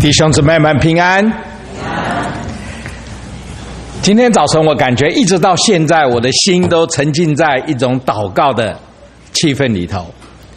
弟兄姊妹们平安。今天早晨我感觉一直到现在，我的心都沉浸在一种祷告的气氛里头。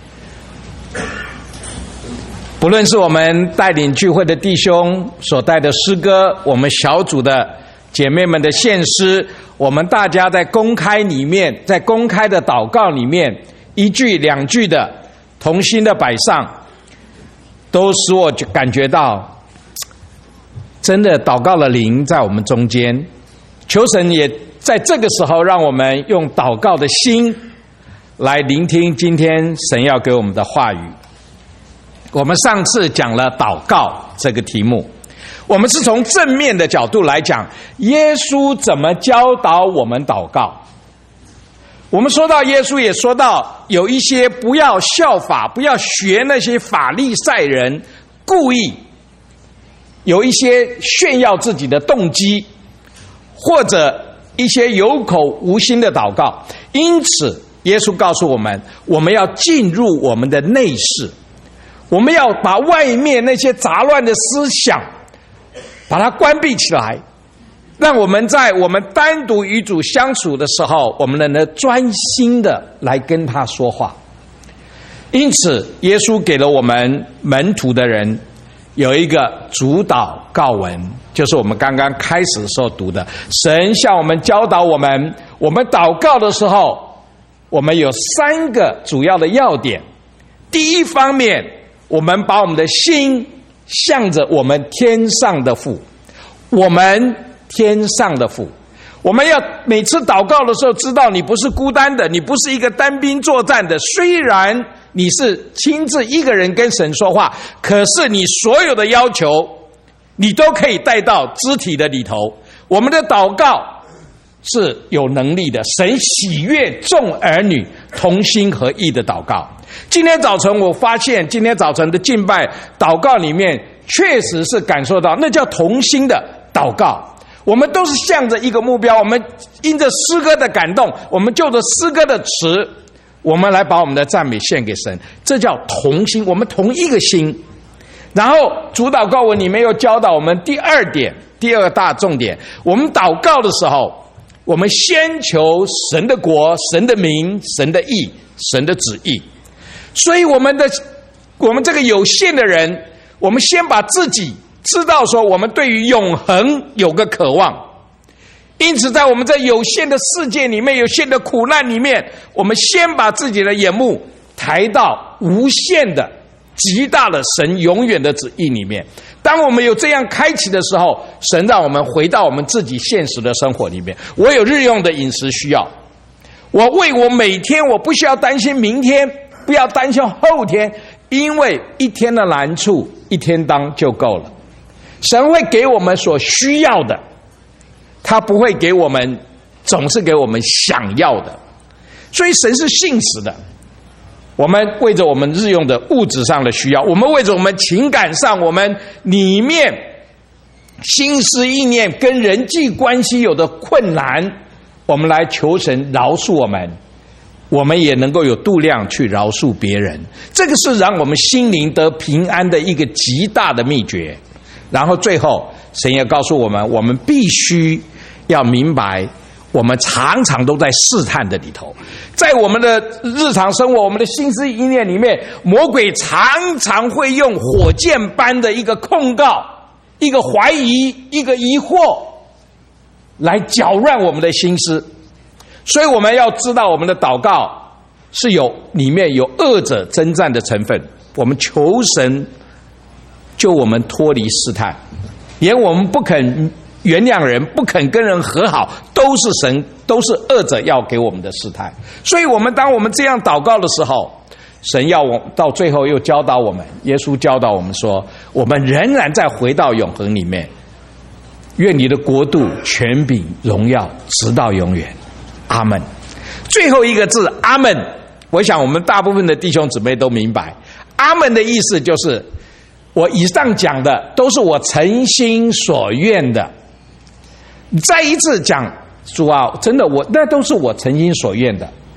不论是我们带领聚会的弟兄所带的诗歌，我们小组的姐妹们的献诗，我们大家在公开里面，在公开的祷告里面，一句两句的同心的摆上，都使我感觉到真的祷告的灵在我们中间。求神也在这个时候让我们用祷告的心来聆听今天神要给我们的话语。我们上次讲了祷告这个题目，我们是从正面的角度来讲耶稣怎么教导我们祷告。我们说到耶稣也说到有一些不要效法，不要学那些法利赛人故意有一些炫耀自己的动机，或者一些有口无心的祷告。因此耶稣告诉我们，我们要进入我们的内室，我们要把外面那些杂乱的思想把它关闭起来，让我们在我们单独与主相处的时候，我们能专心的来跟他说话。因此耶稣给了我们门徒的人有一个主祷告文，就是我们刚刚开始的时候读的。神向我们教导我们，我们祷告的时候，我们有三个主要的要点。第一方面，我们把我们的心向着我们天上的父，我们天上的父。我们要每次祷告的时候知道你不是孤单的，你不是一个单兵作战的，虽然你是亲自一个人跟神说话，可是你所有的要求你都可以带到肢体的里头。我们的祷告是有能力的，神喜悦众儿女同心合意的祷告。今天早晨我发现，今天早晨的敬拜祷告里面确实是感受到那叫同心的祷告。我们都是向着一个目标，我们因着诗歌的感动，我们就着诗歌的词，我们来把我们的赞美献给神，这叫同心，我们同一个心。然后主祷告文里面又教导我们第二点，第二大重点，我们祷告的时候，我们先求神的国、神的名、神的义、神的旨意。所以我们这个有限的人，我们先把自己知道说我们对于永恒有个渴望，因此在我们在有限的世界里面，有限的苦难里面，我们先把自己的眼目抬到无限的极大的神永远的旨意里面。当我们有这样开启的时候，神让我们回到我们自己现实的生活里面。我有日用的饮食需要，我为我每天，我不需要担心明天，不要担心后天，因为一天的难处一天当就够了。神会给我们所需要的，他不会给我们总是给我们想要的。所以神是信实的，我们为着我们日用的物质上的需要，我们为着我们情感上，我们里面心思意念跟人际关系有的困难，我们来求神饶恕我们，我们也能够有度量去饶恕别人。这个是让我们心灵得平安的一个极大的秘诀。然后最后神也告诉我们，我们必须要明白，我们常常都在试探的里头，在我们的日常生活，我们的心思意念里面，魔鬼常常会用火箭般的一个控告，一个怀疑，一个疑惑来搅乱我们的心思。所以我们要知道，我们的祷告是里面有恶者征战的成分。我们求神救我们脱离试探，连我们不肯原谅人，不肯跟人和好，都是恶者要给我们的试探。所以当我们这样祷告的时候，神要我到最后又教导我们，耶稣教导我们说，我们仍然再回到永恒里面。愿你的国度、权柄、荣耀直到永远，阿们。最后一个字阿们，我想我们大部分的弟兄姊妹都明白，阿们的意思就是我以上讲的都是我诚心所愿的。再一次讲，主啊，真的那都是我诚心所愿的。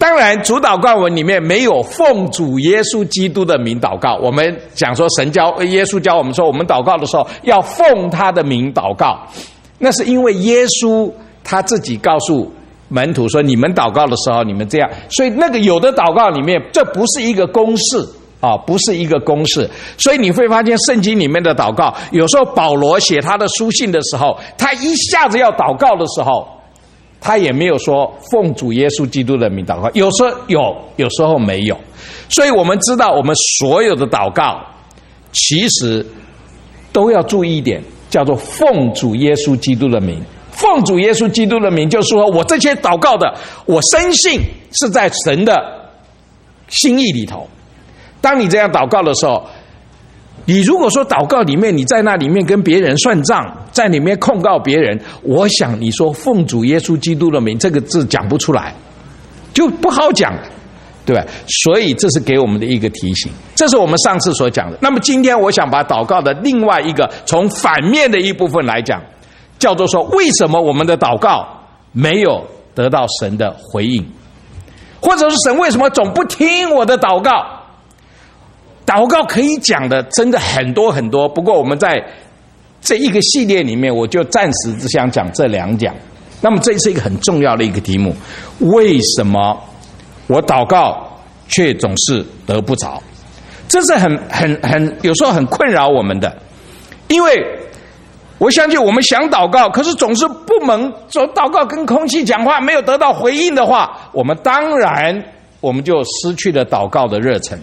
当然，主祷告文里面没有奉主耶稣基督的名祷告。我们讲说耶稣教我们说，我们祷告的时候要奉他的名祷告，那是因为耶稣他自己告诉门徒说，你们祷告的时候你们这样。所以那个有的祷告里面，这不是一个公式啊，不是一个公式。所以你会发现圣经里面的祷告，有时候保罗写他的书信的时候，他一下子要祷告的时候，他也没有说奉主耶稣基督的名祷告，有时候有，有时候没有。所以我们知道，我们所有的祷告其实都要注意一点，叫做奉主耶稣基督的名。奉主耶稣基督的名，就是说我这些祷告的，我深信是在神的心意里头。当你这样祷告的时候，你如果说祷告里面，你在那里面跟别人算账，在里面控告别人，我想你说奉主耶稣基督的名这个字讲不出来，就不好讲，对吧？所以这是给我们的一个提醒，这是我们上次所讲的。那么今天我想把祷告的另外一个从反面的一部分来讲，叫做说为什么我们的祷告没有得到神的回应，或者是神为什么总不听我的祷告。祷告可以讲的真的很多很多，不过我们在这一个系列里面，我就暂时只想讲这两讲。那么这是一个很重要的一个题目，为什么我祷告却总是得不着？这是很有时候很困扰我们的，因为我相信我们想祷告，可是总是不能说祷告跟空气讲话，没有得到回应的话，我们当然我们就失去了祷告的热忱。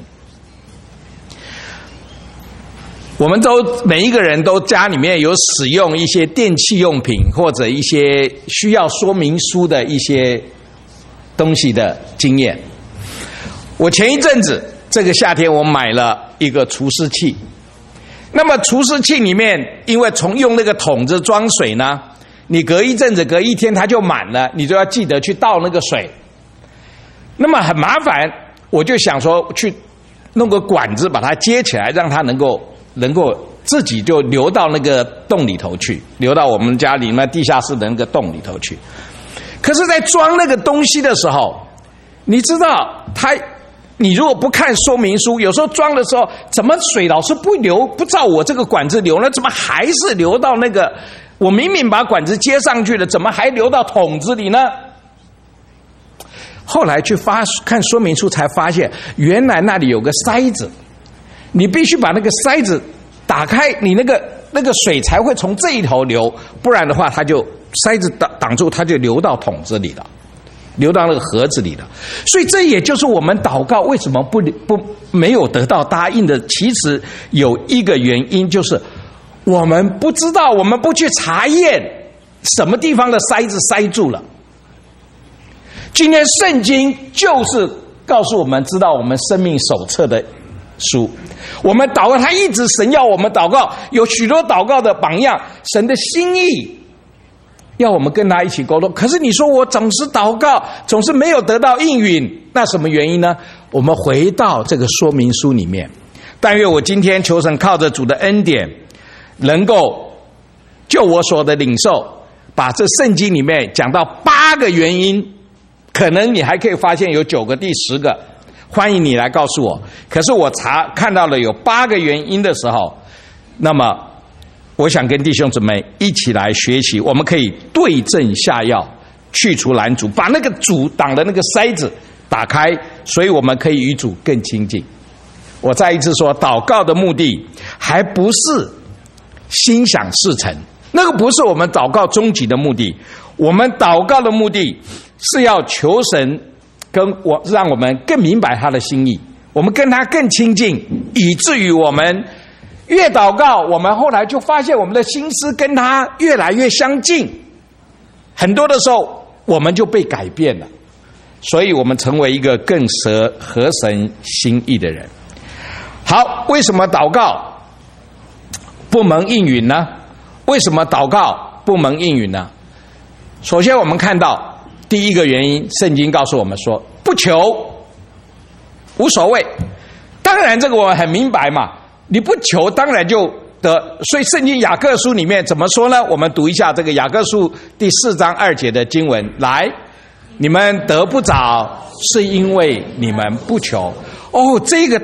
我们每一个人都家里面有使用一些电器用品或者一些需要说明书的一些东西的经验。我前一阵子这个夏天我买了一个除湿器，那么除湿器里面因为从用那个桶子装水呢，你隔一阵子隔一天它就满了，你就要记得去倒那个水，那么很麻烦。我就想说去弄个管子把它接起来，让它能够自己就流到那个洞里头去，流到我们家里面地下室的那个洞里头去。可是在装那个东西的时候，你知道你如果不看说明书，有时候装的时候怎么水老是不流，不照我这个管子流呢？怎么还是流到那个，我明明把管子接上去了，怎么还流到桶子里呢？后来去看说明书才发现，原来那里有个塞子，你必须把那个塞子打开，你那个水才会从这一头流，不然的话它就塞子挡住，它就流到桶子里了，流到那个盒子里了。所以这也就是我们祷告为什么没有得到答应的，其实有一个原因，就是我们不知道，我们不去查验什么地方的塞子塞住了。今天圣经就是告诉我们，知道我们生命手册的书，我们祷告，他一直神要我们祷告，有许多祷告的榜样，神的心意要我们跟他一起沟通。可是你说我总是祷告，总是没有得到应允，那什么原因呢？我们回到这个说明书里面，但愿我今天求神靠着主的恩典，能够就我所的领受，把这圣经里面讲到8个原因，可能你还可以发现有9个、第10个，欢迎你来告诉我。可是我看到了有8个原因的时候，那么我想跟弟兄姊妹一起来学习，我们可以对症下药，去除拦阻，把那个阻挡的那个塞子打开，所以我们可以与主更亲近。我再一次说，祷告的目的还不是心想事成，那个不是我们祷告终极的目的。我们祷告的目的是要求神让我们更明白他的心意，我们跟他更亲近，以至于我们越祷告，我们后来就发现我们的心思跟他越来越相近，很多的时候我们就被改变了，所以我们成为一个更合神心意的人。好，为什么祷告不能应允呢？为什么祷告不能应允呢？首先我们看到第一个原因，圣经告诉我们说，不求无所谓。当然这个我们很明白嘛，你不求当然就得。所以圣经雅各书里面怎么说呢？我们读一下这个雅各书第4章2节的经文来。 你们得不着，是因为你们不求。哦，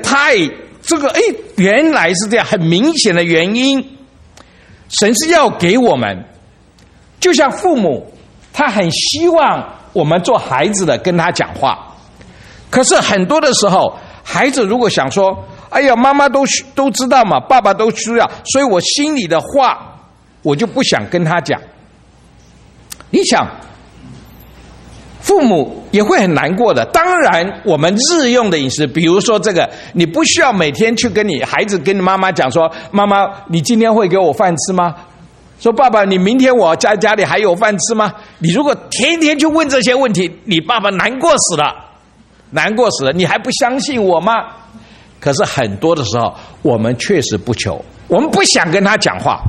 原来是这样，很明显的原因。神是要给我们，就像父母，他很希望我们做孩子的跟他讲话。可是很多的时候，孩子如果想说，哎呀，妈妈都知道嘛，爸爸都需要，所以我心里的话我就不想跟他讲。你想，父母也会很难过的。当然我们日用的饮食，比如说这个，你不需要每天去跟你孩子跟你妈妈讲说，妈妈你今天会给我饭吃吗？说爸爸你明天我家里还有饭吃吗？你如果天天去问这些问题，你爸爸难过死了，你还不相信我吗？可是很多的时候我们确实不求，我们不想跟他讲话，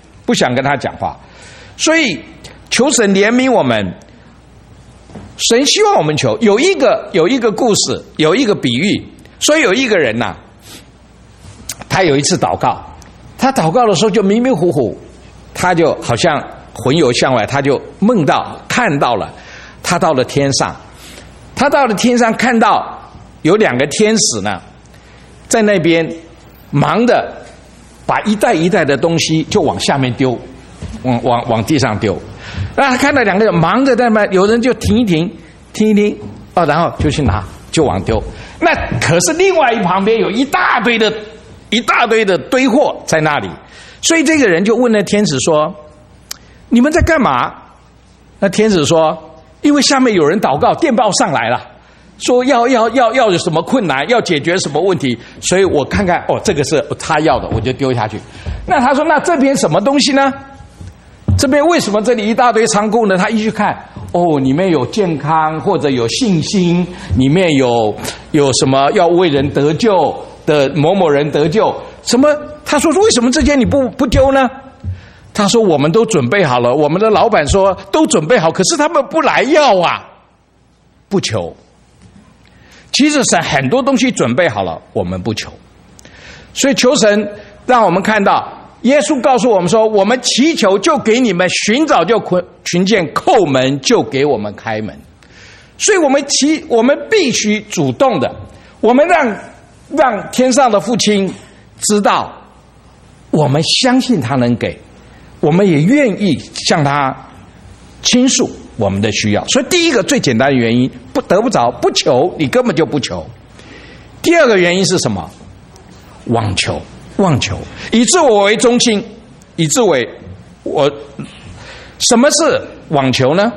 所以求神怜悯我们。神希望我们求。有一个故事，有一个比喻，说有一个人呐，他有一次祷告，他祷告的时候就迷迷糊糊，他就好像魂游向外，他就梦到看到了，他到了天上，看到有2个天使呢，在那边忙的把一袋一袋的东西就往下面丢，往地上丢。那他看到2个人忙着在那，有人就停一停，然后就去拿，就往丢。那可是另外一旁边有一大堆的堆货在那里，所以这个人就问那天使说：“你们在干嘛？”那天使说：“因为下面有人祷告，电报上来了，说要有什么困难，要解决什么问题，所以我看看，这个是他要的，我就丢下去。”那他说：“那这边什么东西呢？这边为什么这里一大堆仓库呢？”他一去看，里面有健康或者有信心，里面有什么要为人得救的某某人得救什么？他说：“为什么这些你不丢呢？”他说：“我们都准备好了，我们的老板说都准备好，可是他们不来要啊，不求。其实神很多东西准备好了，我们不求。所以求神让我们看到，耶稣告诉我们说，我们祈求就给你们，寻找就寻见，叩门就给我们开门。所以我们必须主动的，我们让天上的父亲知道，我们相信他能给，我们也愿意向他倾诉我们的需要。所以第一个最简单的原因，得不着，不求，你根本就不求。第二个原因是什么？妄求，以自我为中心，以自为我。什么是妄求呢？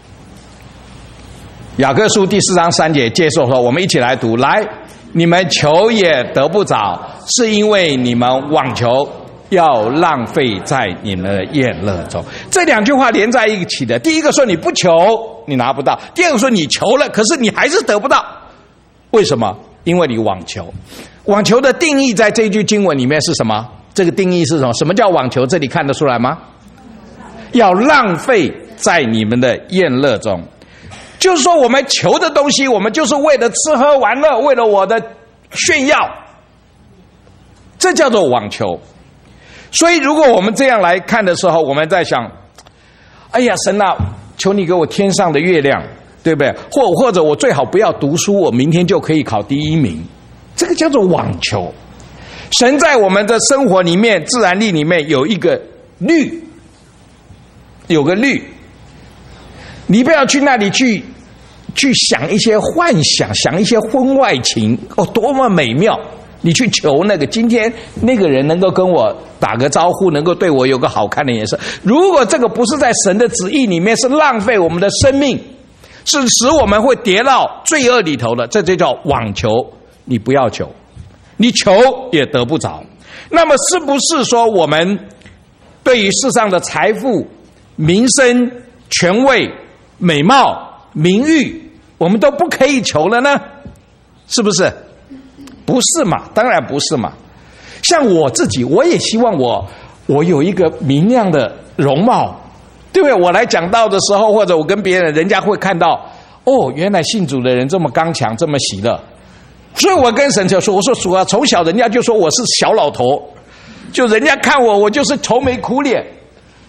雅各书第4章3节接受说，我们一起来读，来，你们求也得不着，是因为你们妄求，要浪费在你们的宴乐中。这2句话连在一起的。第一个说你不求，你拿不到；第二个说你求了，可是你还是得不到。为什么？因为你妄求。妄求的定义在这句经文里面是什么？这个定义是什么？什么叫妄求？这里看得出来吗？要浪费在你们的宴乐中。就是说我们求的东西，我们就是为了吃喝玩乐，为了我的炫耀，这叫做妄求。所以如果我们这样来看的时候，我们在想，哎呀，神啊，求你给我天上的月亮，对不对？或者我最好不要读书，我明天就可以考第1名，这个叫做妄求。神在我们的生活里面，自然力里面有一个律，有个律，你不要去那里去想一些幻想，想一些婚外情，多么美妙！你去求那个今天那个人能够跟我打个招呼，能够对我有个好看的眼神。如果这个不是在神的旨意里面，是浪费我们的生命，是使我们会跌到罪恶里头的，这就叫妄求。你不要求，你求也得不着。那么是不是说我们对于世上的财富、名声、权位、美貌、名誉，我们都不可以求了呢？是不是？不是嘛，当然不是嘛。像我自己，我也希望我有一个明亮的容貌，对不对？我来讲道的时候，或者我跟别人，人家会看到，原来信主的人这么刚强，这么喜乐。所以我跟神就说，我说主啊，从小人家就说我是小老头，就人家看我就是愁眉苦脸。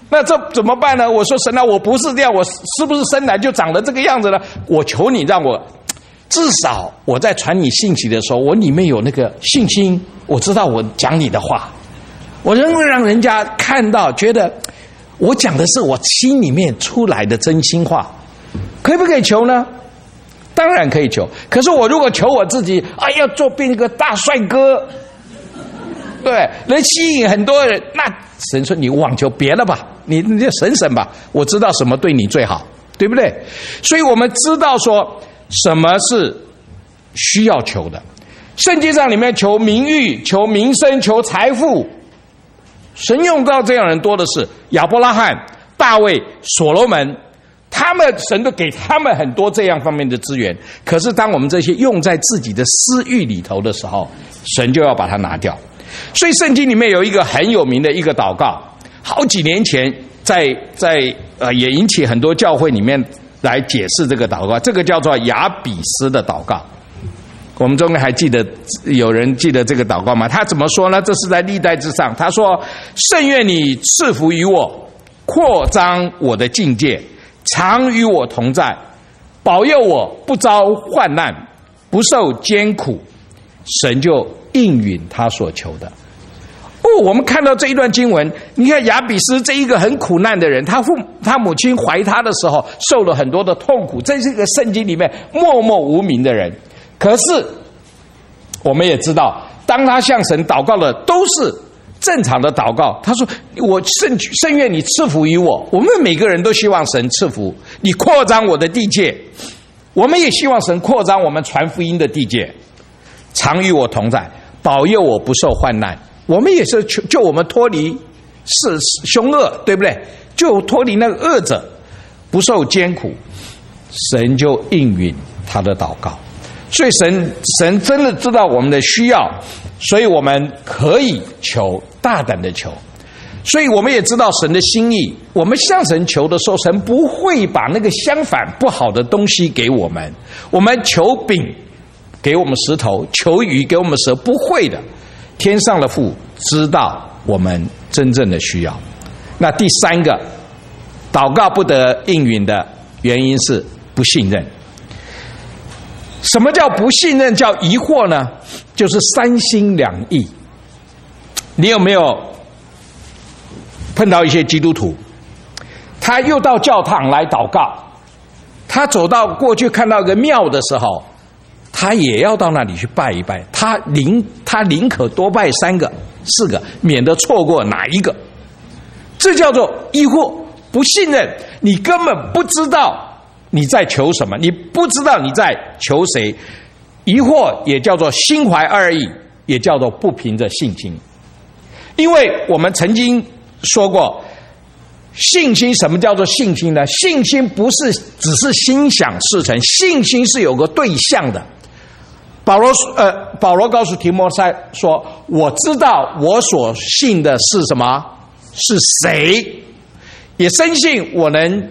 那这怎么办呢？我说神啊，我不是这样，我是不是生来就长得这个样子呢？我求你让我至少我在传你信息的时候，我里面有那个信心，我知道我讲你的话，我能够让人家看到，觉得我讲的是我心里面出来的真心话。可不可以求呢？当然可以求。可是我如果求我自己，要变一个大帅哥，对，能吸引很多人，那神说你妄求别了吧，你就省吧，我知道什么对你最好，对不对？所以我们知道说什么是需要求的。圣经上里面求名誉、求名声、求财富，神用到这样的人多的是。亚伯拉罕、大卫、所罗门，他们神都给他们很多这样方面的资源。可是当我们这些用在自己的私欲里头的时候，神就要把它拿掉。所以圣经里面有一个很有名的一个祷告，好几年前也引起很多教会里面来解释这个祷告，这个叫做雅比斯的祷告。我们中间还记得有人记得这个祷告吗？他怎么说呢？这是在历代之上，他说：甚愿你赐福于我，扩张我的境界，常与我同在，保佑我不遭患难，不受艰苦。神就应允他所求的。我们看到这一段经文，你看雅比斯这一个很苦难的人，他母亲怀他的时候受了很多的痛苦，这是一个圣经里面默默无名的人。可是我们也知道，当他向神祷告的都是正常的祷告，他说我甚愿你赐福于我。我们每个人都希望神赐福，你扩张我的地界，我们也希望神扩张我们传福音的地界，常与我同在，保佑我不受患难。我们也是就我们脱离是凶恶，对不对？就脱离那个恶者，不受艰苦，神就应允他的祷告。所以神真的知道我们的需要，所以我们可以求，大胆的求。所以我们也知道神的心意，我们向神求的时候，神不会把那个相反不好的东西给我们。我们求饼给我们石头，求鱼给我们蛇，不会的。天上的父知道我们真正的需要。那第三个，祷告不得应允的原因是不信任。什么叫不信任？叫疑惑呢？就是三心两意。你有没有碰到一些基督徒，他又到教堂来祷告，他走到过去看到一个庙的时候，他也要到那里去拜一拜，他宁可多拜3个、4个，免得错过哪一个。这叫做疑惑，不信任，你根本不知道你在求什么，你不知道你在求谁。疑惑也叫做心怀二意，也叫做不凭着信心。因为我们曾经说过，信心，什么叫做信心呢？信心不是只是心想事成，信心是有个对象的。保罗告诉提摩太说：我知道我所信的是什么，是谁，也深信我能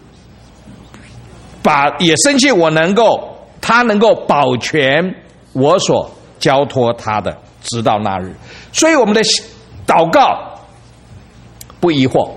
他能够保全我所交托他的，直到那日。所以我们的祷告不疑惑。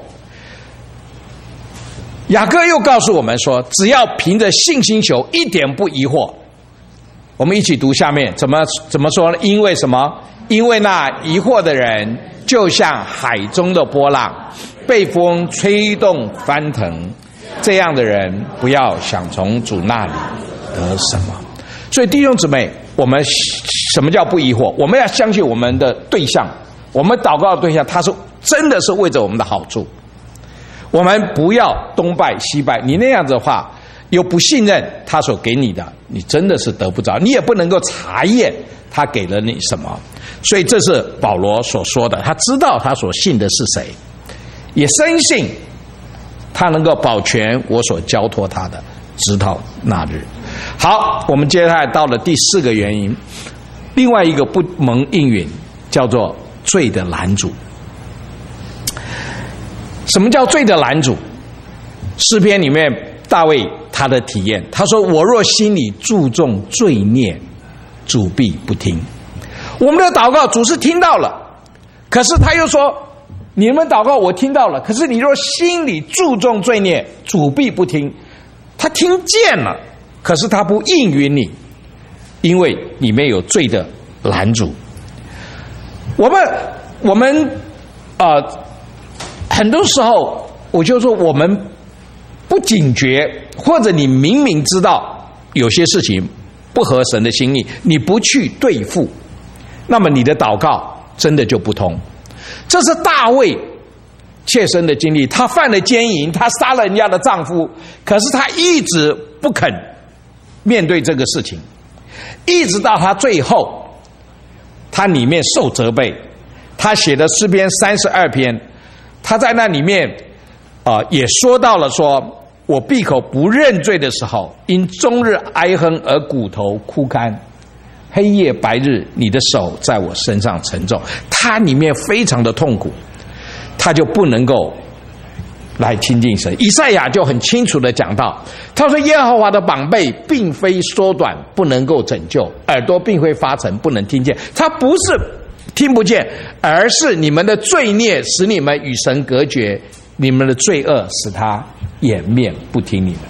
雅各又告诉我们说，只要凭着信心求，一点不疑惑。我们一起读下面怎么说呢？因为什么？因为那疑惑的人就像海中的波浪，被风吹动翻腾。这样的人不要想从主那里得什么。所以弟兄姊妹，我们什么叫不疑惑？我们要相信我们的对象，我们祷告的对象，他是真的是为着我们的好处。我们不要东拜西拜，你那样子的话，又不信任他所给你的，你真的是得不着，你也不能够查验他给了你什么。所以这是保罗所说的，他知道他所信的是谁，也深信他能够保全我所交托他的，直到那日。好，我们接下来到了第4个原因，另外一个不蒙应允，叫做罪的拦阻。什么叫罪的拦阻？诗篇里面大卫他的体验，他说：我若心里注重罪孽，主必不听。我们的祷告主是听到了，可是他又说， 你们祷告我听到了，可是你若心里注重罪孽，主必不听。他听见了，可是他不应允你，因为里面有罪的拦阻。我们很多时候我就说我们不警觉，或者你明明知道有些事情不合神的心意，你不去对付，那么你的祷告真的就不通。这是大卫切身的经历，他犯了奸淫，他杀了人家的丈夫，可是他一直不肯面对这个事情，一直到他最后，他里面受责备，他写的诗篇32篇，他在那里面也说到了说，我闭口不认罪的时候，因终日哀哼而骨头枯干，黑夜白日，你的手在我身上沉重。他里面非常的痛苦，他就不能够来亲近神。以赛亚就很清楚的讲到，他说耶和华的膀臂并非缩短不能够拯救，耳朵并非发沉不能听见。他不是听不见，而是你们的罪孽使你们与神隔绝，你们的罪恶使他掩面不听你们。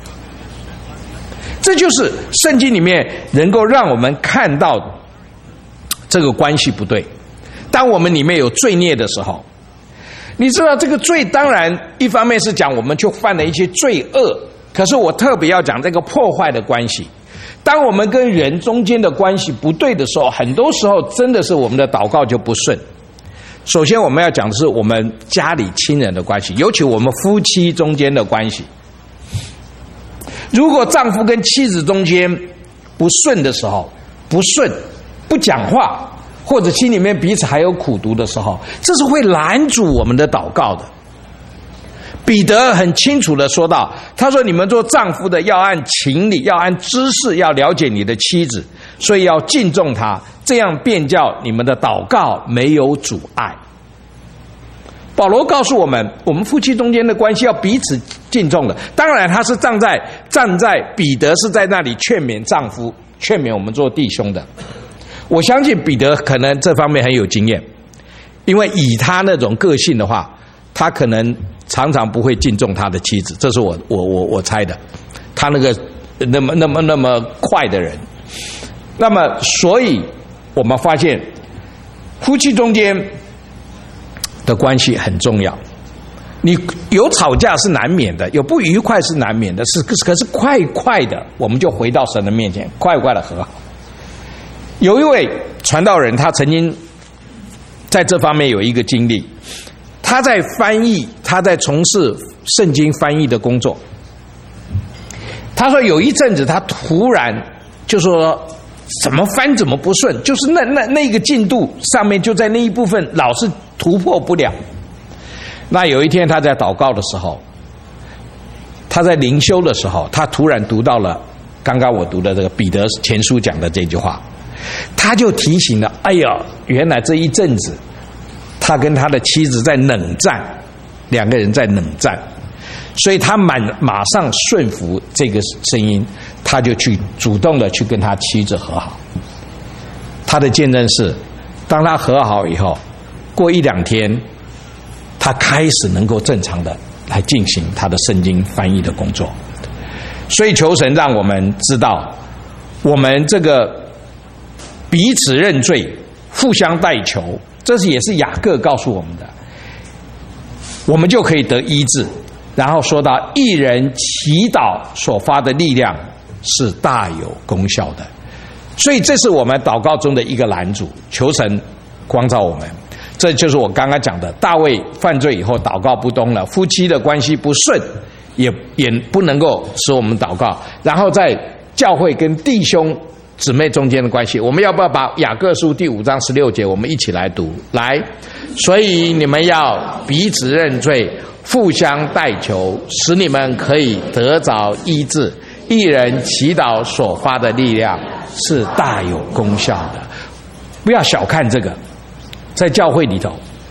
这就是圣经里面能够让我们看到这个关系不对。当我们里面有罪孽的时候，你知道这个罪当然一方面是讲我们就犯了一些罪恶，可是我特别要讲这个破坏的关系。当我们跟人中间的关系不对的时候，很多时候真的是我们的祷告就不顺。首先我们要讲的是我们家里亲人的关系，尤其我们夫妻中间的关系。如果丈夫跟妻子中间不顺的时候，不顺不讲话，或者心里面彼此还有苦毒的时候，这是会拦阻我们的祷告的。彼得很清楚的说到，他说你们做丈夫的要按情理，要按知识，要了解你的妻子，所以要敬重她，这样便叫你们的祷告没有阻碍。保罗告诉我们，我们夫妻中间的关系要彼此敬重的。当然他是站在彼得是在那里劝勉丈夫，劝勉我们做弟兄的。我相信彼得可能这方面很有经验，因为以他那种个性的话，他可能常常不会敬重他的妻子，这是我猜的。他那个那么快的人，那么所以我们发现夫妻中间的关系很重要。你有吵架是难免的，有不愉快是难免的，可是快的我们就回到神的面前，快的和好。有一位传道人，他曾经在这方面有一个经历，他在翻译，他在从事圣经翻译的工作。他说有一阵子他突然就说怎么翻怎么不顺，就是那个进度上面就在那一部分老是突破不了。那有一天他在祷告的时候，他在灵修的时候，他突然读到了刚刚我读的这个彼得前书讲的这句话，他就提醒了，哎呀，原来这一阵子他跟他的妻子在冷战，两个人在冷战，所以他马上顺服这个声音，他就去主动的去跟他妻子和好。他的见证是，当他和好以后，过1-2天，他开始能够正常的来进行他的圣经翻译的工作。所以求神让我们知道，我们这个彼此认罪，互相代求，这也是雅各告诉我们的，我们就可以得医治。然后说到一人祈祷所发的力量是大有功效的，所以这是我们祷告中的一个拦阻，求神光照我们。这就是我刚刚讲的，大卫犯罪以后祷告不通了，夫妻的关系不顺，也不能够使我们祷告。然后在教会跟弟兄姊妹中间的关系，我们要不要把雅各书第5章16节我们一起来读？来，所以你们要彼此认罪，互相代求，使你们可以得着医治。一人祈祷所发的力量是大有功效的。不要小看这个，在教会里头，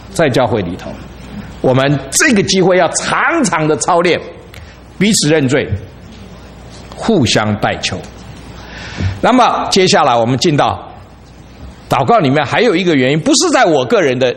我们这个机会要常常的操练，彼此认罪，互相代求。那么接下来我们进到祷告里面，还有一个原因，不是在我个人的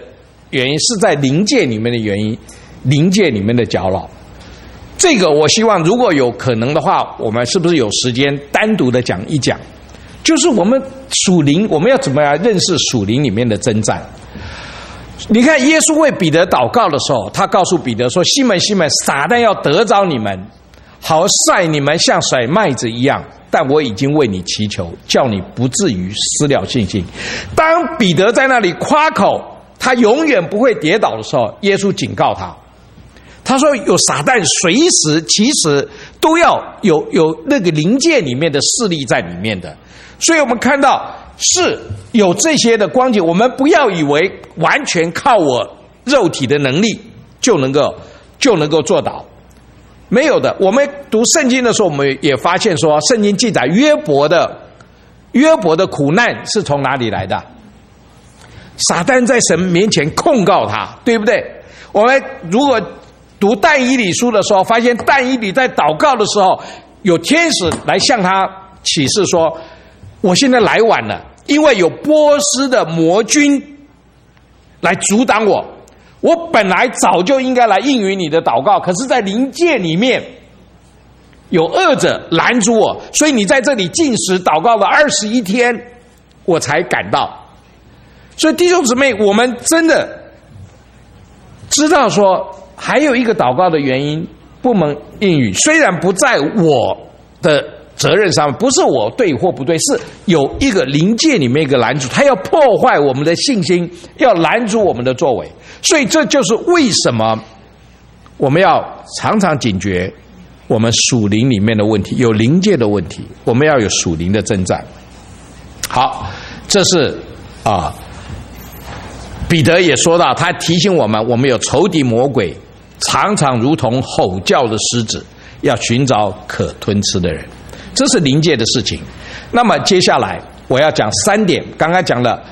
原因是在灵界里面的原因，灵界里面的搅扰。这个我希望如果有可能的话，我们是不是有时间单独的讲一讲，就是我们属灵，我们要怎么样认识属灵里面的征战。你看耶稣为彼得祷告的时候，他告诉彼得说，西门西门，撒旦要得着你们，好甩你们像甩麦子一样，但我已经为你祈求，叫你不至于失了信心。当彼得在那里夸口他永远不会跌倒的时候，耶稣警告他，他说有撒旦随时其实都要有那个灵界里面的势力在里面的。所以我们看到是有这些的光景，我们不要以为完全靠我肉体的能力就能够做到，没有的。我们读圣经的时候，我们也发现说，圣经记载约伯的苦难是从哪里来的？撒旦在神面前控告他，对不对？我们如果读但以理书的时候，发现但以理在祷告的时候，有天使来向他启示说，我现在来晚了，因为有波斯的魔军来阻挡我，我本来早就应该来应允你的祷告，可是在灵界里面有恶者拦阻我，所以你在这里禁食祷告了21天，我才赶到。所以弟兄姊妹，我们真的知道说，还有一个祷告的原因不能应允，虽然不在我的责任上，不是我对或不对，是有一个灵界里面一个拦阻，他要破坏我们的信心，要拦阻我们的作为。所以这就是为什么我们要常常警觉我们属灵里面的问题，有灵界的问题，我们要有属灵的征战。好，这是彼得也说到，他提醒我们有仇敌魔鬼，常常如同吼叫的狮子，要寻找可吞吃的人。这是灵界的事情。那么接下来我要讲3点，刚刚讲了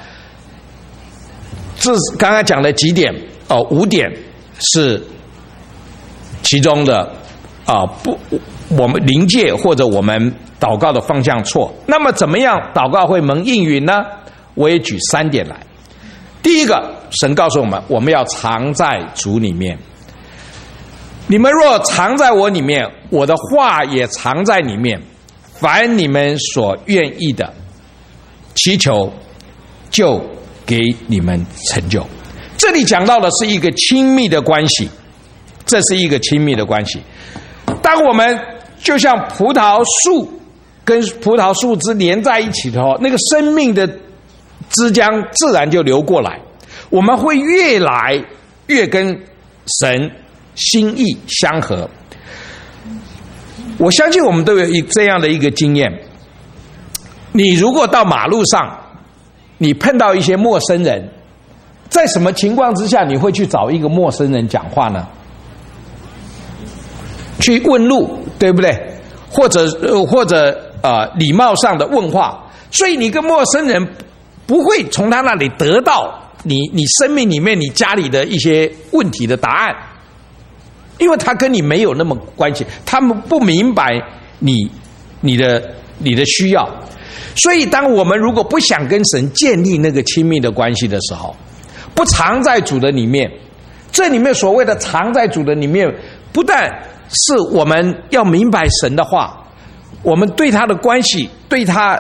几点5点是其中的我们灵界或者我们祷告的方向错。那么怎么样祷告会蒙应允呢？我也举3点来。第一个，神告诉我们，我们要藏在主里面。你们若藏在我里面，我的话也藏在里面，凡你们所愿意的祈求，就给你们成就。这里讲到的是一个亲密的关系，这是一个亲密的关系。当我们就像葡萄树跟葡萄树枝连在一起的时候，那个生命的枝浆自然就流过来，我们会越来越跟神心意相合。我相信我们都有这样的一个经验，你如果到马路上，你碰到一些陌生人，在什么情况之下你会去找一个陌生人讲话呢？去问路，对不对？或者礼貌上的问话。所以你跟陌生人不会从他那里得到你生命里面你家里的一些问题的答案，因为他跟你没有那么关系，他们不明白你的需要。所以当我们如果不想跟神建立那个亲密的关系的时候，不藏在主的里面，这里面所谓的藏在主的里面，不但是我们要明白神的话，我们对他的关系，对他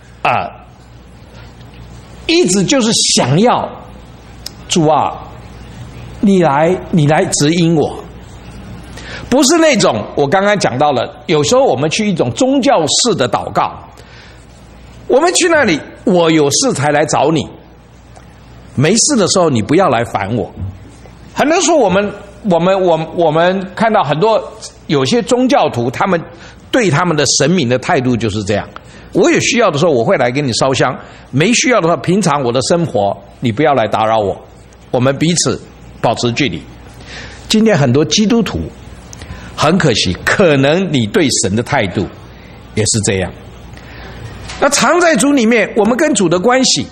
一直就是想要主啊，你来指引我，不是那种我刚刚讲到了，有时候我们去一种宗教式的祷告，我们去那里，我有事才来找你，没事的时候你不要来烦我。很多时候我们看到很多有些宗教徒，他们对他们的神明的态度就是这样，我有需要的时候我会来给你烧香，没需要的话，平常我的生活你不要来打扰我，我们彼此保持距离。今天很多基督徒很可惜，可能你对神的态度也是这样。那藏在主里面，我们跟主的关系，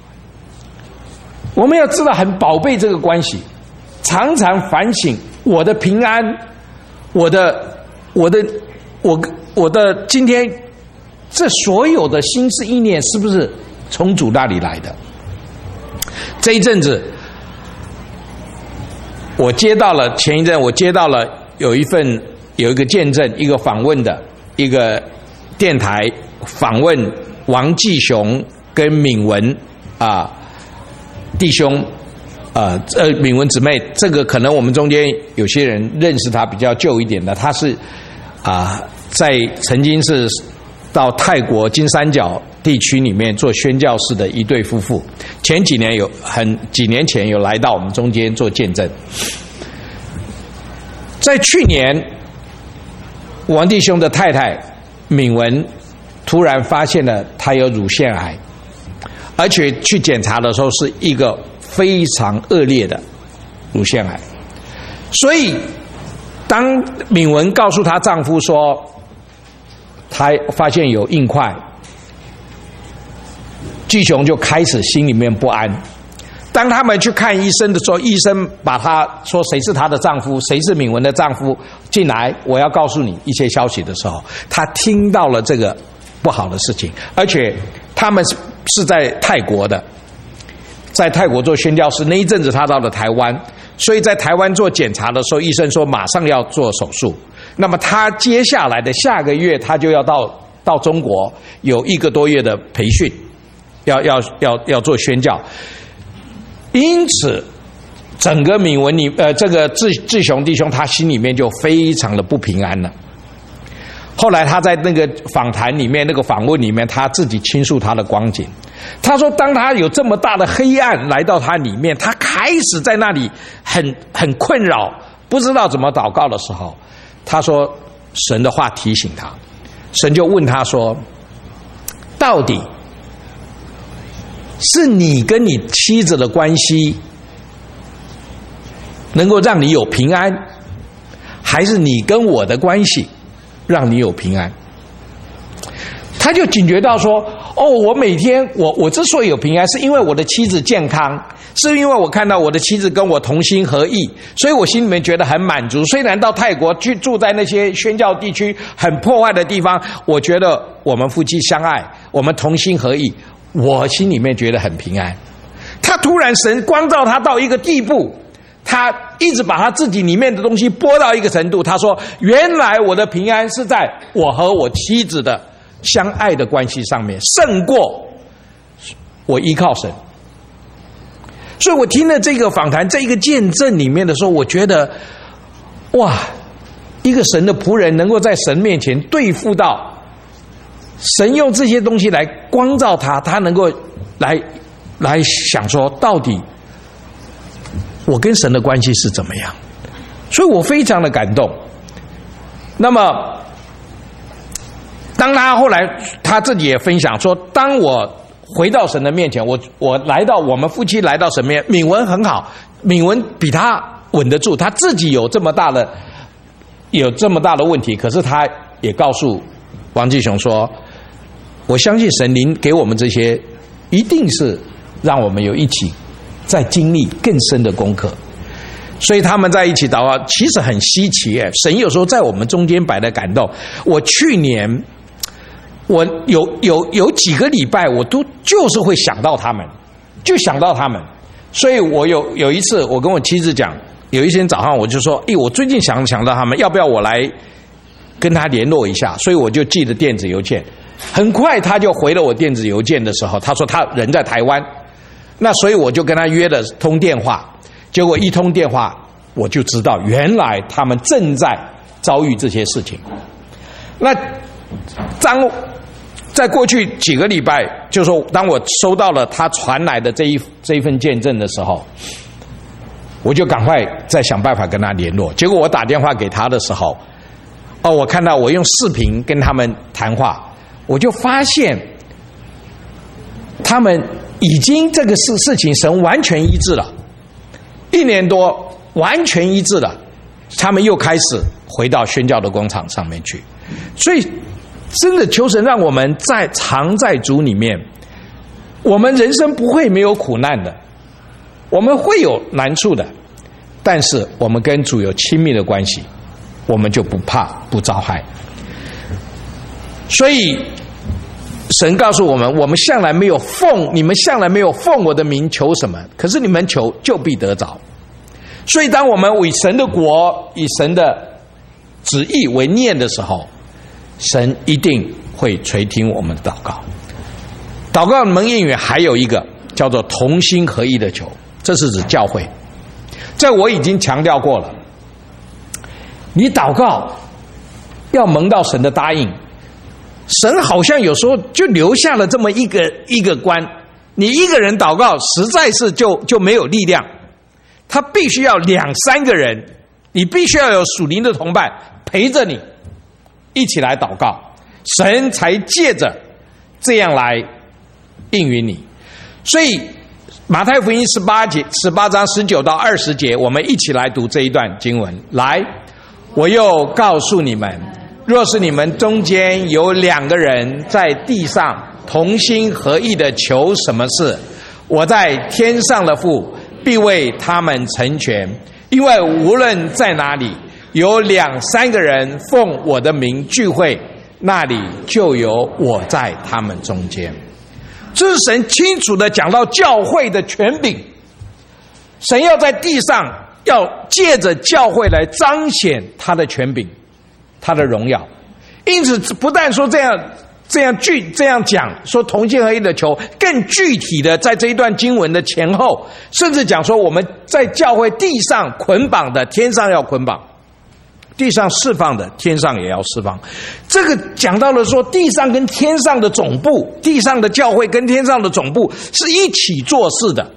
我们要知道很宝贝这个关系，常常反省我的平安，我的今天这所有的心思意念是不是从主那里来的？这一阵子我接到了前一阵，我接到了有一个见证，一个访问的一个电台访问王继雄跟敏文弟兄敏文姊妹，这个可能我们中间有些人认识他比较旧一点的，他是曾经是到泰国金三角地区里面做宣教士的一对夫妇，前几年几年前有来到我们中间做见证。在去年，王弟兄的太太敏文突然发现了他有乳腺癌，而且去检查的时候是一个非常恶劣的乳腺癌。所以当敏文告诉她丈夫说她发现有硬块，继雄就开始心里面不安。当他们去看医生的时候，医生把他说谁是她的丈夫，谁是敏文的丈夫进来，我要告诉你一些消息的时候，他听到了这个不好的事情，而且他们是在泰国的，在泰国做宣教士，那一阵子他到了台湾，所以在台湾做检查的时候，医生说马上要做手术。那么他接下来的下个月，他就要到中国有1个多月的培训，要做宣教。因此，整个敏文这个志雄弟兄他心里面就非常的不平安了。后来他在那个访谈里面，那个访问里面，他自己倾诉他的光景。他说，当他有这么大的黑暗来到他里面，他开始在那里很困扰，不知道怎么祷告的时候，他说神的话提醒他，神就问他说，到底是你跟你妻子的关系能够让你有平安，还是你跟我的关系让你有平安？他就警觉到说，我每天我之所以有平安，是因为我的妻子健康，是因为我看到我的妻子跟我同心合意，所以我心里面觉得很满足。虽然到泰国去住在那些宣教地区很破坏的地方，我觉得我们夫妻相爱，我们同心合意，我心里面觉得很平安。他突然神光照他到一个地步，他一直把他自己里面的东西拨到一个程度，他说原来我的平安是在我和我妻子的相爱的关系上面，胜过我依靠神。所以我听了这个访谈，这一个见证里面的时候，我觉得哇，一个神的仆人能够在神面前对付到神，用这些东西来光照他能够来想说，到底我跟神的关系是怎么样。所以我非常的感动。那么当他后来他自己也分享说，当我回到神的面前，我来到我们夫妻来到神面前，敏文很好，敏文比他稳得住，他自己有这么大的问题，可是他也告诉王继雄说，我相信神灵给我们这些一定是让我们有一起在经历更深的功课。所以他们在一起祷告，其实很稀奇神有时候在我们中间摆的感动。我去年我有几个礼拜，我都就是会想到他们，所以我有一次，我跟我妻子讲，有一天早上我就说，我最近想到他们，要不要我来跟他联络一下？所以我就寄了电子邮件，很快他就回了我电子邮件的时候，他说他人在台湾，那所以我就跟他约了通电话，结果一通电话我就知道，原来他们正在遭遇这些事情。那在过去几个礼拜，就是说当我收到了他传来的这一份见证的时候，我就赶快再想办法跟他联络。结果我打电话给他的时候，我看到我用视频跟他们谈话，我就发现他们已经这个事情神完全医治了，1年多完全医治了，他们又开始回到宣教的工厂上面去。所以真的求神让我们常在主里面，我们人生不会没有苦难的，我们会有难处的，但是我们跟主有亲密的关系，我们就不怕不遭害。所以神告诉我们，你们向来没有奉我的名求什么，可是你们求就必得着。 所以当我们以神的国、以神的旨意为念的时候，神一定会垂听我们的祷告。祷告的蒙应允还有一个叫做同心合意的求，这是指教会。这我已经强调过了，你祷告要蒙到神的答应，神好像有时候就留下了这么一个关，你一个人祷告实在是就没有力量，他必须要2、3个人，你必须要有属灵的同伴陪着你一起来祷告，神才借着这样来应允你。所以马太福音18章19到20节，我们一起来读这一段经文。来，我又告诉你们，若是你们中间有2个人在地上同心合意的求什么事，我在天上的父必为他们成全。因为无论在哪里有2、3个人奉我的名聚会，那里就有我在他们中间。这是神清楚的讲到教会的权柄，神要在地上要借着教会来彰显他的权柄，他的荣耀。因此不但说这样讲说同心合意的求，更具体的在这一段经文的前后，甚至讲说我们在教会地上捆绑的，天上要捆绑；地上释放的，天上也要释放。这个讲到了说，地上跟天上的总部，地上的教会跟天上的总部是一起做事的。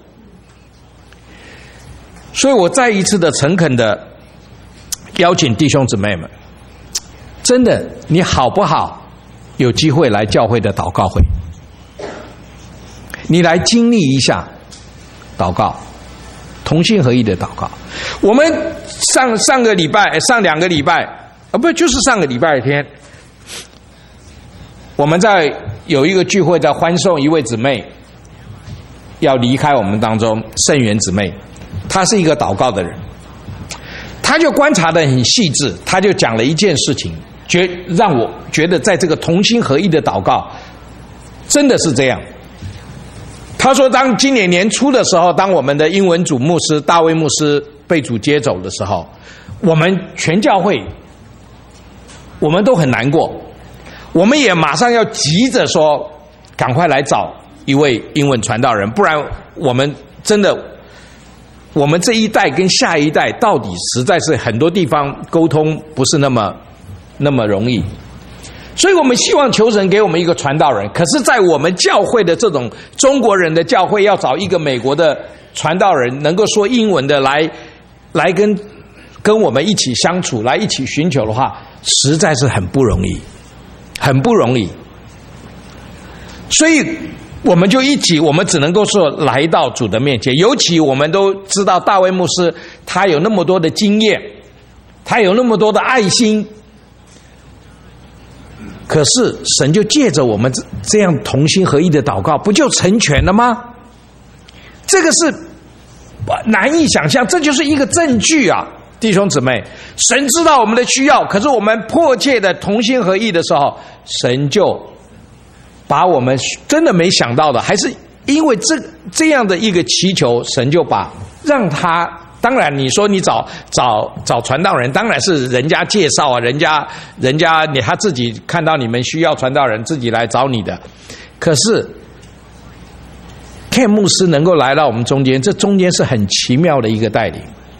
所以我再一次的诚恳的邀请弟兄姊妹们，真的，你好不好有机会来教会的祷告会，你来经历一下祷告，同心合意的祷告。我们上2个礼拜不就是上个礼拜天，我们在有一个聚会，在欢送一位姊妹要离开我们当中，圣元姊妹，她是一个祷告的人，她就观察得很细致，她就讲了一件事情，让我觉得在这个同心合意的祷告真的是这样。他说当今年年初的时候，当我们的英文主牧师大卫牧师被主接走的时候，我们全教会我们都很难过，我们也马上要急着说赶快来找一位英文传道人，不然我们真的，我们这一代跟下一代到底实在是很多地方沟通不是那么容易。所以我们希望求神给我们一个传道人，可是在我们教会的这种中国人的教会，要找一个美国的传道人能够说英文的来跟我们一起相处，来一起寻求的话，实在是很不容易，很不容易。所以我们就我们只能够说来到主的面前。尤其我们都知道大卫牧师他有那么多的经验，他有那么多的爱心，可是神就借着我们这样同心合意的祷告，不就成全了吗？这个是难以想象，这就是一个证据啊，弟兄姊妹，神知道我们的需要，可是我们迫切的同心合意的时候，神就把我们真的没想到的，还是因为这样的一个祈求，神就让他，当然你说你找传道人，当然是人家介绍啊，人家他自己看到你们需要传道人，自己来找你的。可是 Ken 牧师能够来到我们中间，这中间是很奇妙的一个带领。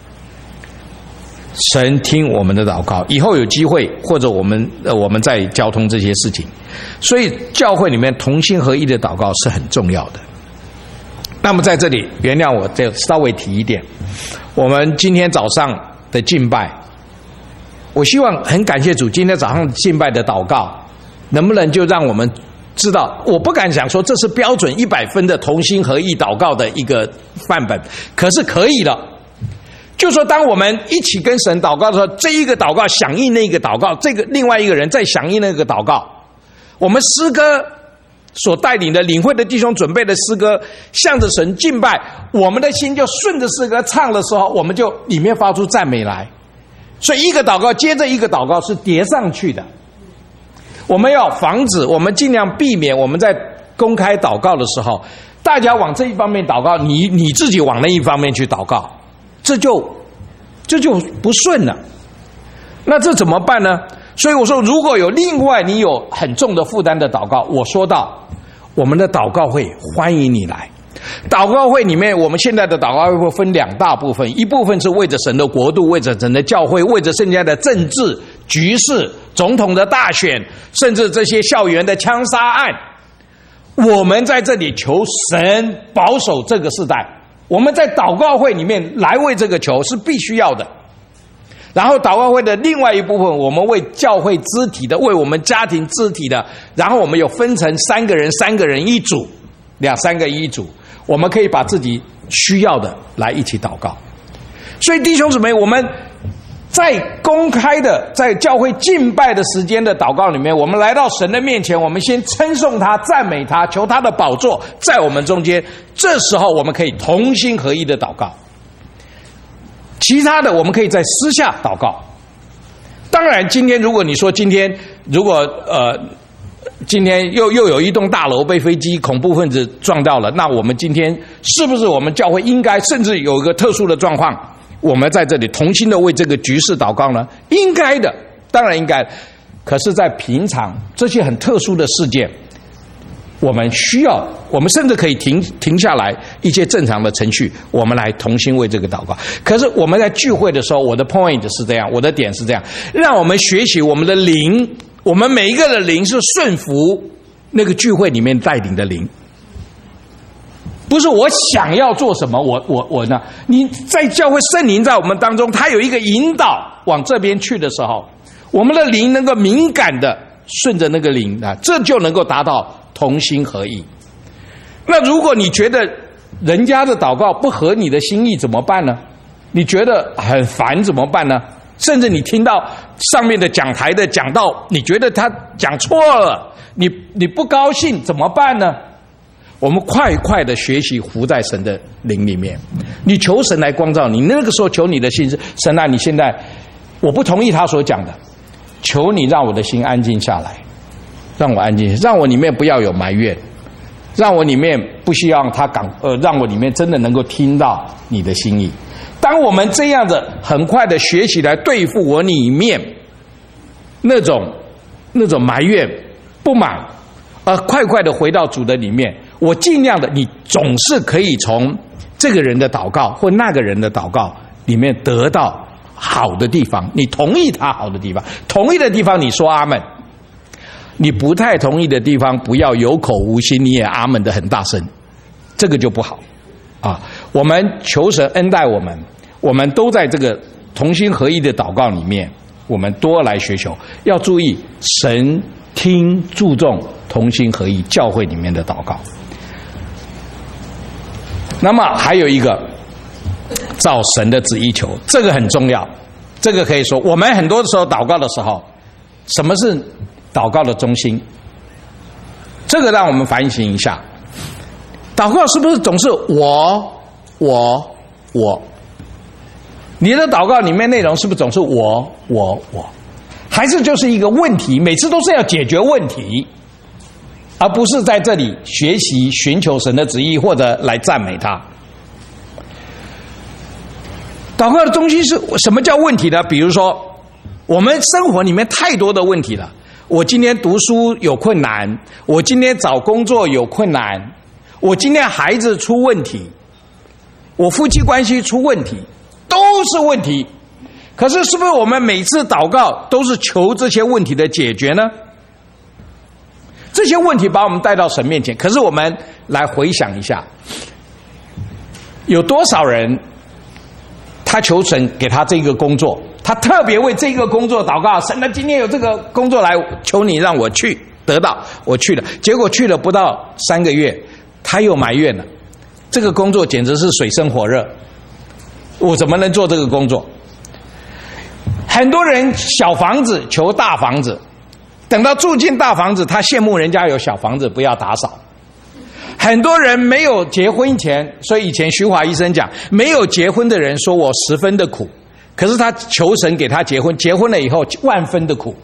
神听我们的祷告，以后有机会或者我们再交通这些事情。所以教会里面同心合意的祷告是很重要的。那么在这里，原谅我再稍微提一点，我们今天早上的敬拜，我希望很感谢主，今天早上敬拜的祷告，能不能就让我们知道，我不敢讲说这是标准100分的同心合意祷告的一个范本，可是可以了。就说当我们一起跟神祷告的时候，这一个祷告响应那个祷告，这个另外一个人再响应那个祷告，我们诗歌所带领的领会的弟兄准备的诗歌，向着神敬拜，我们的心就顺着诗歌唱的时候，我们就里面发出赞美来。所以一个祷告接着一个祷告是叠上去的。我们要防止，我们尽量避免我们在公开祷告的时候，大家往这一方面祷告，你自己往那一方面去祷告，这就这就不顺了。那这怎么办呢？所以我说，如果有另外你有很重的负担的祷告，我说到我们的祷告会欢迎你来。祷告会里面，我们现在的祷告会分2大部分，一部分是为着神的国度，为着神的教会，为着现在的政治局势、总统的大选，甚至这些校园的枪杀案，我们在这里求神保守这个世代。我们在祷告会里面来为这个求是必须要的。然后祷告会的另外一部分，我们为教会肢体的，为我们家庭肢体的，然后我们有分成3个人一组，2、3个一组，我们可以把自己需要的来一起祷告。所以弟兄姊妹，我们在公开的在教会敬拜的时间的祷告里面，我们来到神的面前，我们先称颂他，赞美他，求他的宝座在我们中间。这时候我们可以同心合一的祷告。其他的我们可以在私下祷告。当然今天如果你说今天又有一栋大楼被飞机恐怖分子撞到了，那我们今天是不是我们教会应该甚至有一个特殊的状况，我们在这里同心的为这个局势祷告呢？应该的，当然应该。可是在平常这些很特殊的事件，我们需要，我们甚至可以停下来一些正常的程序，我们来同心为这个祷告。可是我们在聚会的时候，我的 point 是这样，我的点是这样，让我们学习我们的灵，我们每一个的灵是顺服那个聚会里面带领的灵，不是我想要做什么，我呢？你在教会圣灵在我们当中，他有一个引导往这边去的时候，我们的灵能够敏感的顺着那个灵啊，这就能够达到同心合意。那如果你觉得人家的祷告不合你的心意怎么办呢？你觉得很烦怎么办呢？甚至你听到上面的讲台的讲道，你觉得他讲错了，你不高兴怎么办呢？我们快的学习活在神的灵里面，你求神来光照你。那个时候求你的心是神啊，你现在我不同意他所讲的，求你让我的心安静下来，让我安静，让我里面不要有埋怨，让我里面不需要他让我里面真的能够听到你的心意。当我们这样的很快的学习来对付我里面那种埋怨不满，快的回到主的里面，我尽量的，你总是可以从这个人的祷告或那个人的祷告里面得到好的地方，你同意他好的地方，同意的地方你说阿们，你不太同意的地方不要有口无心，你也阿们的很大声，这个就不好啊。我们求神恩待我们，我们都在这个同心合一的祷告里面，我们多来学求。要注意，神注重同心合一教会里面的祷告。那么还有一个照神的旨意求，这个很重要。这个可以说我们很多的时候祷告的时候，什么是祷告的中心？这个让我们反省一下，祷告是不是总是我？你的祷告里面内容是不是总是我？还是就是一个问题，每次都是要解决问题，而不是在这里学习寻求神的旨意或者来赞美他。祷告的中心是什么叫问题呢？比如说我们生活里面太多的问题了，我今天读书有困难，我今天找工作有困难，我今天孩子出问题，我夫妻关系出问题，都是问题。可是是不是我们每次祷告都是求这些问题的解决呢？这些问题把我们带到神面前，可是我们来回想一下，有多少人他求神给他这个工作，他特别为这个工作祷告，神啊，今天有这个工作来，求你让我去得到，我去了，结果去了不到3个月，他又埋怨了，这个工作简直是水深火热，我怎么能做这个工作？很多人小房子求大房子，等到住进大房子，他羡慕人家有小房子不要打扫。很多人没有结婚前，所以以前徐华医生讲，没有结婚的人说我10分的苦，可是他求神给他结婚，结婚了以后10000分的苦。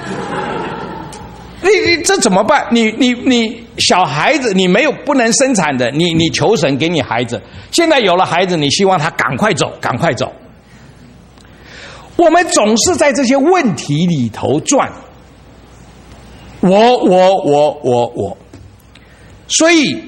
你这怎么办？你小孩子你没有不能生产的，你求神给你孩子，现在有了孩子，你希望他赶快走， 我们总是在这些问题里头转，我，所以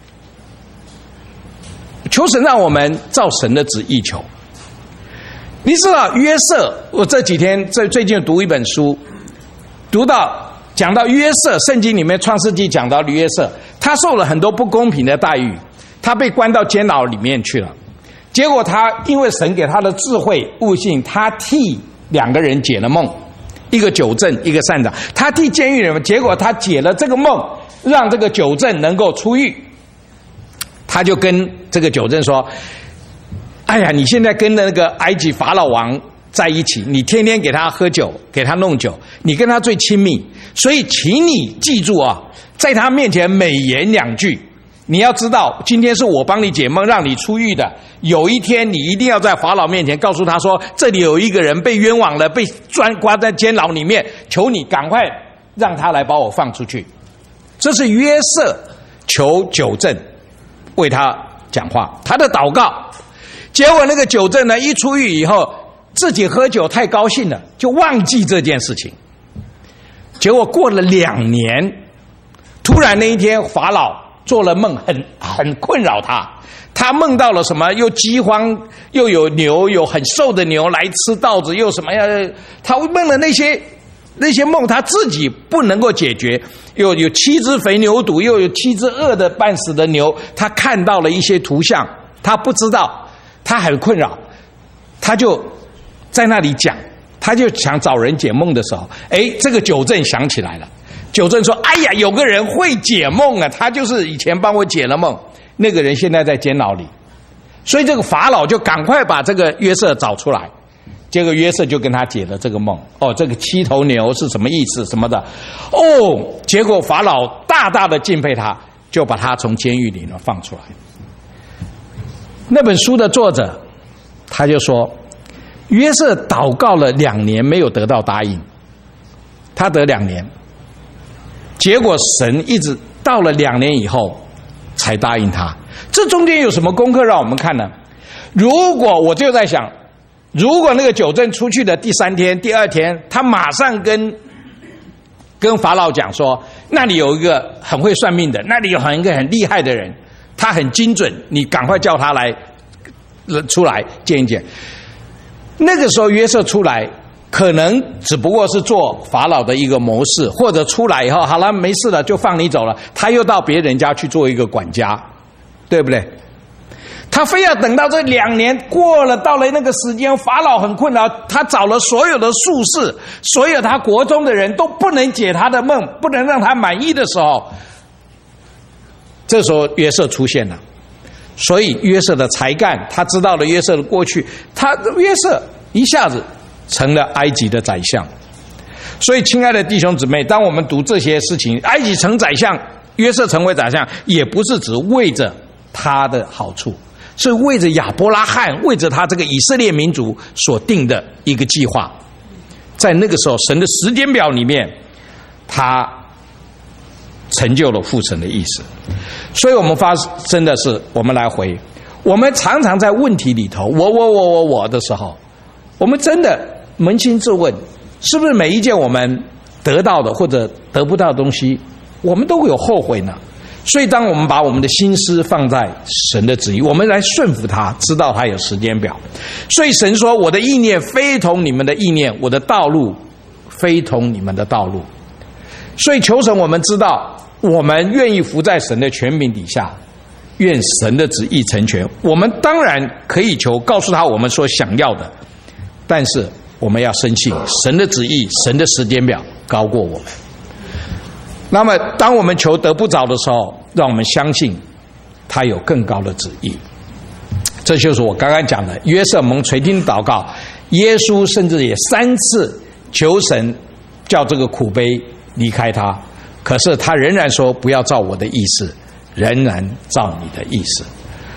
求神让我们照神的旨意求。你知道约瑟，我这几天最近读一本书，讲到约瑟，圣经里面创世纪讲到约瑟，他受了很多不公平的待遇，他被关到监牢里面去了。结果他因为神给他的智慧悟性，他替两个人解了梦，一个酒政，一个善长。他替监狱人，结果他解了这个梦，让这个酒政能够出狱。他就跟这个酒政说：“哎呀，你现在跟那个埃及法老王在一起，你天天给他喝酒，给他弄酒，你跟他最亲密，所以请你记住啊，在他面前美言两句。你要知道，今天是我帮你解梦，让你出狱的。有一天，你一定要在法老面前告诉他说，这里有一个人被冤枉了，被关在监牢里面，求你赶快让他来把我放出去。”这是约瑟求酒政为他讲话，他的祷告。结果那个酒政呢，一出狱以后，自己喝酒太高兴了，就忘记这件事情。结果过了2年，突然那一天，法老做了梦，很困扰他。他梦到了什么？又饥荒，又有牛，有很瘦的牛来吃稻子，又什么呀？他梦了那些梦，他自己不能够解决。又有7只肥牛犊，又有7只饿得半死的牛。他看到了一些图像，他不知道，他很困扰，他就在那里讲，他就想找人解梦的时候，这个酒政想起来了。酒政说：“哎呀，有个人会解梦啊，他就是以前帮我解了梦。那个人现在在监牢里，所以这个法老就赶快把这个约瑟找出来。结果约瑟就跟他解了这个梦。这个7头牛是什么意思什么的。结果法老大大的敬佩他，就把他从监狱里呢放出来。那本书的作者他就说，约瑟祷告了2年没有得到答应，他得2年。结果神一直到了2年以后才答应他。这中间有什么功课让我们看呢？如果我就在想，如果那个酒政出去的第3天、第2天，他马上跟法老讲说，那里有一个很会算命的，那里有一个很厉害的人，他很精准，你赶快叫他出来见一见。那个时候约瑟出来，可能只不过是做法老的一个谋士，或者出来以后好了没事了就放你走了，他又到别人家去做一个管家，对不对？他非要等到这2年过了，到了那个时间，法老很困扰，他找了所有的术士，所有他国中的人都不能解他的梦，不能让他满意的时候，这时候约瑟出现了。所以约瑟的才干，他知道了约瑟的过去，约瑟一下子成了埃及的宰相。所以亲爱的弟兄姊妹，当我们读这些事情，埃及成宰相，约瑟成为宰相，也不是只为着他的好处，是为着亚伯拉罕，为着他这个以色列民族所定的一个计划。在那个时候，神的时间表里面，他成就了父神的意思。所以我们发生的是，我们来回，我们常常在问题里头我的时候，我们真的扪心自问，是不是每一件我们得到的或者得不到的东西，我们都会有后悔呢？所以当我们把我们的心思放在神的旨意，我们来顺服他，知道他有时间表。所以神说，我的意念非同你们的意念，我的道路非同你们的道路。所以求神我们知道，我们愿意服在神的权柄底下，愿神的旨意成全。我们当然可以求，告诉他我们所想要的，但是我们要深信神的旨意，神的时间表高过我们。那么当我们求得不着的时候，让我们相信他有更高的旨意。这就是我刚刚讲的，约瑟蒙垂听祷告，耶稣甚至也3次求神叫这个苦杯离开他，可是他仍然说，不要照我的意思，仍然照你的意思。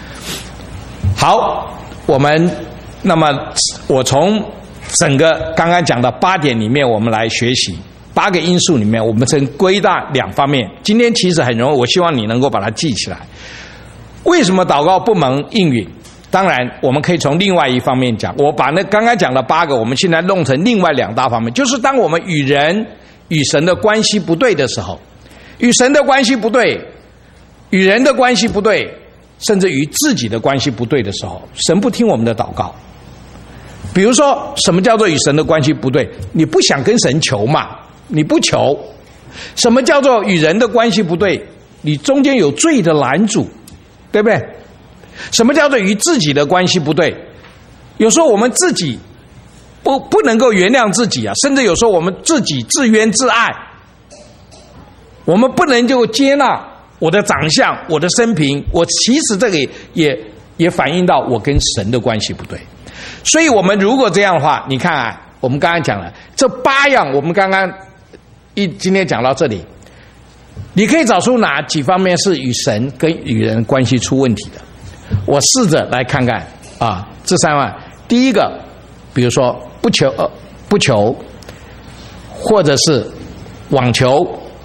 好，那么我从整个刚刚讲的8点里面，我们来学习8个因素里面，我们曾归纳2方面。今天其实很容易，我希望你能够把它记起来。为什么祷告不蒙应允？ 当然，我们可以从另外一方面讲，我把那刚刚讲的8个，我们现在弄成另外2大方面，就是当我们与人、与神的关系不对的时候，与神的关系不对，与人的关系不对，甚至与自己的关系不对的时候，神不听我们的祷告。比如说，什么叫做与神的关系不对？你不想跟神求嘛，你不求。什么叫做与人的关系不对？你中间有罪的拦阻，对不对？什么叫做与自己的关系不对？有时候我们自己不能够原谅自己啊，甚至有时候我们自己自怨自艾，我们不能就接纳我的长相、我的生平，我其实这个也反映到我跟神的关系不对。所以我们如果这样的话，你看啊，我们刚刚讲了这8样，我们刚刚今天讲到这里，你可以找出哪几方面是与神跟与人关系出问题的？我试着来看看啊，这3项。第一个，比如说不求，或者是妄求，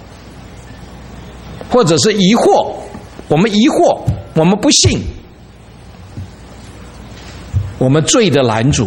或者是疑惑，我们疑惑，我们不信，我们罪的拦阻。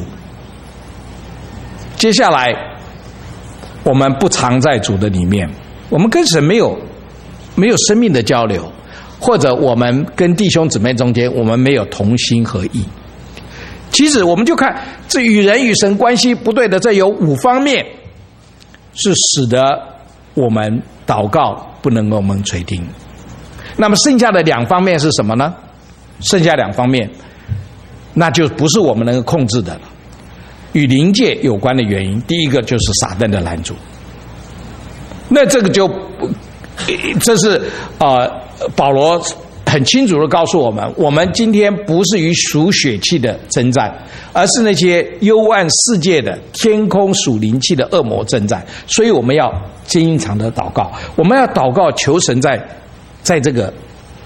接下来，我们不常在主的里面，我们跟神没有生命的交流，或者我们跟弟兄姊妹中间我们没有同心合意。其实我们就看这与人与神关系不对的，这有5方面是使得我们祷告不能够蒙垂听。那么剩下的2方面是什么呢？剩下2方面那就不是我们能够控制的了，与灵界有关的原因。第一个就是撒旦的拦阻，那这个这是保罗很清楚的告诉我们，我们今天不是与属血气的征战，而是那些幽暗世界的天空属灵气的恶魔征战。所以我们要经常的祷告，我们要祷告求神在这个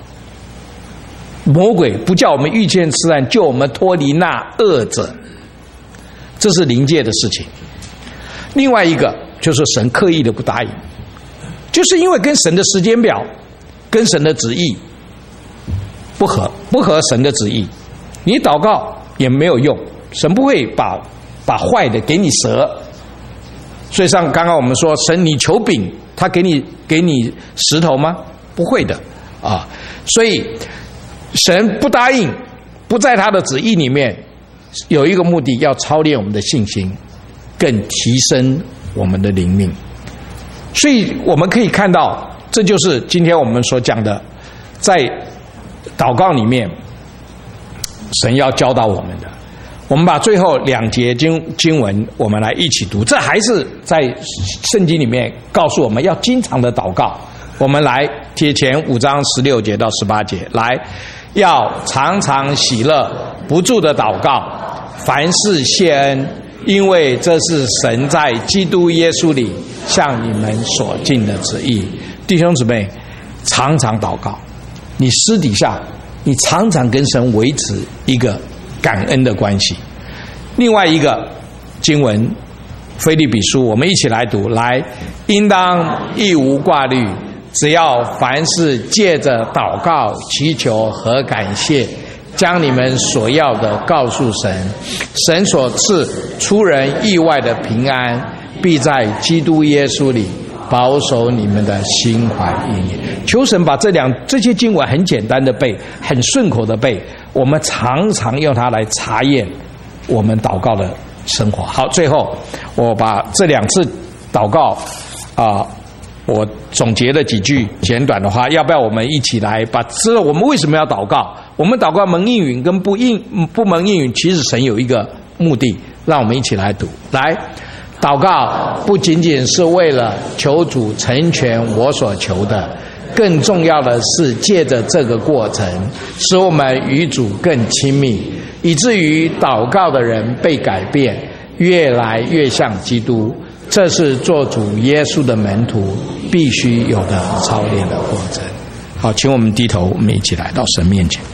魔鬼不叫我们遇见试探，救我们脱离那恶者，这是灵界的事情。另外一个就是神刻意的不答应，就是因为跟神的时间表、跟神的旨意不合神的旨意，你祷告也没有用，神不会把坏的给你蛇。所以刚刚我们说，神你求饼，他给你石头吗？不会的啊。所以神不答应，不在他的旨意里面，有一个目的，要操练我们的信心，更提升我们的灵命。所以我们可以看到，这就是今天我们所讲的，在祷告里面神要教导我们的。我们把最后2节经文我们来一起读，这还是在圣经里面告诉我们要经常的祷告。我们来帖前5章16节到18节，来，要常常喜乐，不住的祷告，凡事谢恩，因为这是神在基督耶稣里向你们所尽的旨意。弟兄姊妹，常常祷告，你私底下你常常跟神维持一个感恩的关系。另外一个经文腓立比书，我们一起来读，来，应当一无挂虑，只要凡事借着祷告、祈求和感谢，将你们所要的告诉神，神所赐出人意外的平安，必在基督耶稣里保守你们的心怀意念。求神把这些经文很简单的背，很顺口的背，我们常常用它来查验我们祷告的生活。好，最后我把这2次祷告我总结了几句简短的话，要不要我们一起来知道我们为什么要祷告？我们祷告蒙应允跟不蒙应允，其实神有一个目的，让我们一起来读。来，祷告不仅仅是为了求主成全我所求的，更重要的是借着这个过程，使我们与主更亲密，以至于祷告的人被改变，越来越像基督。这是做主耶稣的门徒必须有的操练的过程。好，请我们低头，我们一起来到神面前。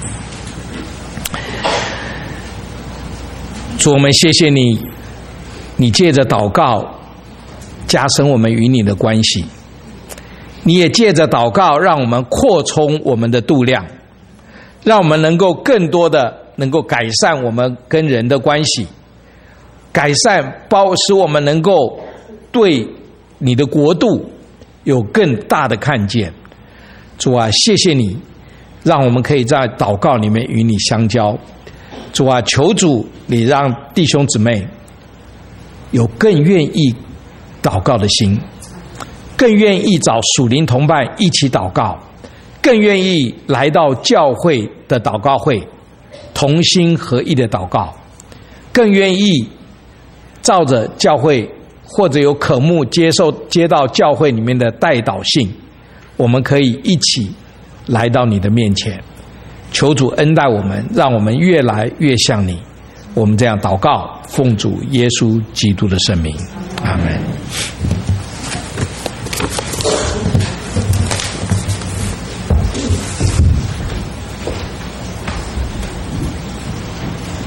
主，我们谢谢你，你借着祷告加深我们与你的关系，你也借着祷告让我们扩充我们的度量，让我们能够更多的能够改善我们跟人的关系，使我们能够对你的国度有更大的看见。主啊，谢谢你，让我们可以在祷告里面与你相交。主啊，求主你让弟兄姊妹有更愿意祷告的心，更愿意找属灵同伴一起祷告，更愿意来到教会的祷告会，同心合意的祷告，更愿意照着教会或者有渴慕接到教会里面的代祷信，我们可以一起来到你的面前。求主恩待我们，让我们越来越像你。我们这样祷告，奉主耶稣基督的圣名，阿们。